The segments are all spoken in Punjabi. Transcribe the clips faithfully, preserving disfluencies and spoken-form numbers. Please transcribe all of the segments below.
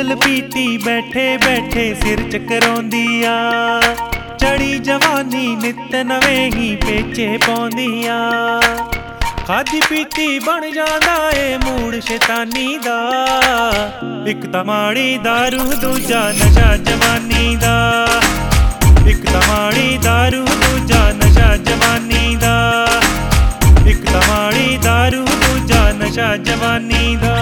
ਬੋਤਲ ਪੀਤੀ ਬੈਠੇ ਬੈਠੇ ਸਿਰ ਚਕਰਾਉਂਦੀ ਆ। ਚੜੀ ਜਵਾਨੀ ਨਿੱਤ ਨਵੇਂ ਹੀ ਪੇਚੇ ਪਾਉਂਦੀ ਆ। ਖਾਦੀ ਪੀਤੀ ਬਣ ਜਾਂਦਾ ਏ ਮੂਡ ਸ਼ੈਤਾਨੀ ਦਾ। ਇੱਕ ਤਾਂ ਮਾੜੀ ਦਾਰੂ ਦੂਜਾ ਨਸ਼ਾ ਜਵਾਨੀ ਦਾ। ਇੱਕ ਤਾਂ ਮਾੜੀ ਦਾਰੂ ਦੂਜਾ ਨਸ਼ਾ ਜਵਾਨੀ ਦਾ। ਇੱਕ ਤਾਂ ਮਾੜੀ ਦਾਰੂ ਦੂਜਾ ਨਸ਼ਾ ਜਵਾਨੀ ਦਾ।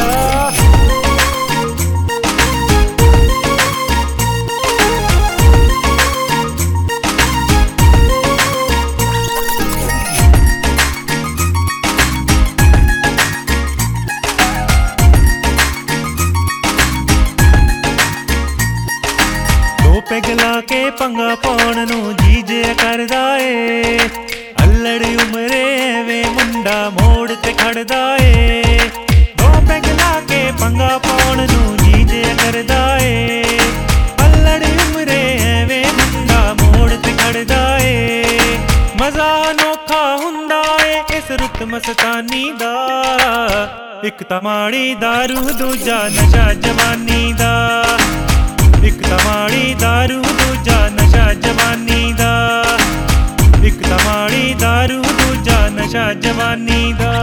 ਪੈਗ ਲਾ ਕੇ ਪੰਗਾ ਪਾਉਣ ਨੂੰ ਜੀ ਜਿਆ ਕਰਦਾ ਏ। ਅਲੜ ਉਮਰੇ ਐਵੇਂ ਮੁੰਡਾ ਮੋੜ ਤੇ ਖੜਦਾ ਏ। ਦੋ ਪੈਗ ਲਾ ਕੇ ਪੰਗਾ ਪਾਉਣ ਨੂੰ ਜੀ ਜਿਆ ਕਰਦਾ ਏ। ਅਲੜ ਉਮਰੇ ਐਵੇਂ ਮੁੰਡਾ ਮੋੜ ਤੇ ਖੜਦਾ ਏ। ਮਜ਼ਾ ਅਨੋਖਾ ਹੁੰਦਾ ਏ ਇਸ ਰੁੱਤ ਮਸਤਾਨੀ ਦਾ। ਇੱਕ ਤਾਂ ਮਾੜੀ ਦਾਰੂ ਦੂਜਾ ਨਸ਼ਾ ਜਵਾਨੀ ਦਾ। ਇੱਕ ਤਾਂ ਮਾੜੀ ਦਾਰੂ ਦੂਜਾ ਨਸ਼ਾ ਜਵਾਨੀ ਦਾ। ਇੱਕ ਤਾਂ ਮਾੜੀ ਦਾਰੂ ਦੂਜਾ ਨਸ਼ਾ ਜਵਾਨੀ ਦਾ।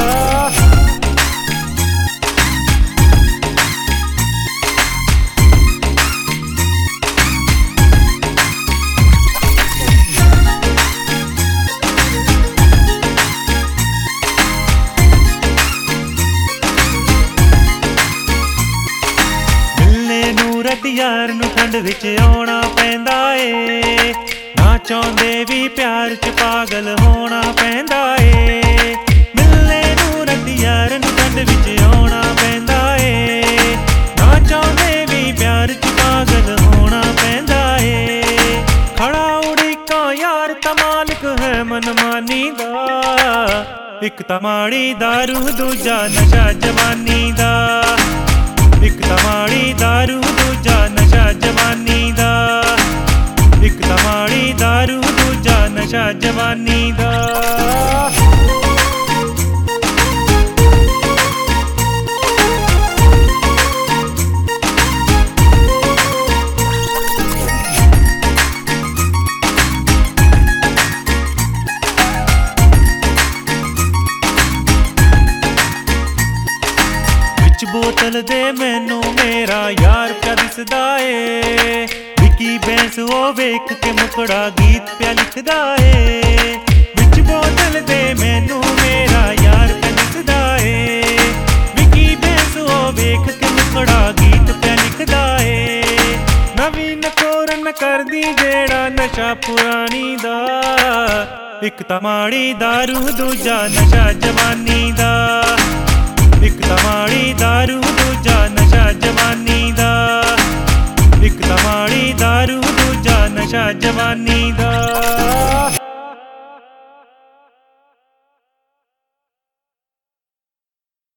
ਯਾਰ ਨੂੰ ਠੰਡ ਵਿੱਚ ਆਉਣਾ ਪੈਂਦਾ ਏ। ਨਾ ਚਾਹੁੰਦੇ ਵੀ ਪਿਆਰ ਚ ਪਾਗਲ ਹੋਣਾ ਪੈਂਦਾ ਏ। ਮਿਲਣੇ ਨੂੰ ਰੱਤ ਯਾਰ ਨੂੰ ਠੰਡ ਵਿੱਚ ਆਉਣਾ ਪੈਂਦਾ ਏ। ਨਾ ਚਾਹੁੰਦੇ ਵੀ ਪਿਆਰ ਚ ਪਾਗਲ ਹੋਣਾ ਪੈਂਦਾ ਏ। ਖੜਾ ਉਡੀਕਾਂ ਯਾਰ ਤਾਂ ਮਾਲਕ ਹੈ ਮਨਮਾਨੀ ਦਾ। ਇੱਕ ਤਾਂ ਮਾੜੀ ਦਾਰੂ ਦੂਜਾ ਨਸ਼ਾ ਜਵਾਨੀ ਦਾ। ਇੱਕ ਤਾਂ ਮਾੜੀ ਦਾਰੂ ਦੂਜਾ ਨਸ਼ਾ ਜਵਾਨੀ ਦਾ। ਇੱਕ ਤਾਂ ਮਾੜੀ ਦਾਰੂ ਦੂਜਾ ਨਸ਼ਾ ਜਵਾਨੀ ਦਾ। ਬੋਤਲ ਦੇ ਮੈਨੂੰ ਮੇਰਾ ਯਾਰ ਪਿਆ ਦਿਸਦਾ ਏ। ਵਿੱਕੀ ਬੈਂਸ ਉਹ ਵੇਖ ਕੇ ਮੁਕੜਾ ਗੀਤ ਪਿਆ ਲਿਖਦਾ ਏ। ਵਿੱਚ ਬੋਤਲ ਦੇ ਮੈਨੂੰ ਮੇਰਾ ਯਾਰ ਪਿਆ ਦਿਸਦਾ ਏ। ਵਿੱਕੀ ਬੈਂਸ ਉਹ ਵੇਖ ਕੇ ਮੁਕੜਾ ਗੀਤ ਪਿਆ ਲਿਖਦਾ ਏ। ਨਵੀਂ ਨਕੋਰਨ ਕਰਦੀ ਜਿਹੜਾ ਨਸ਼ਾ ਪੁਰਾਣੀ ਦਾ। ਇੱਕ ਤਾਂ ਮਾੜੀ ਦਾਰੂ ਦੂਜਾ ਨਸ਼ਾ ਜਵਾਨੀ ਦਾ। ਇੱਕ ਤਾਂ ਮਾੜੀ ਦਾਰੂ ਦੂਜਾ ਨਸ਼ਾ ਜਵਾਨੀ ਦਾ। ਇੱਕ ਤਾਂ ਮਾੜੀ ਦਾਰੂ ਦੂਜਾ ਨਸ਼ਾ ਜਵਾਨੀ ਦਾ।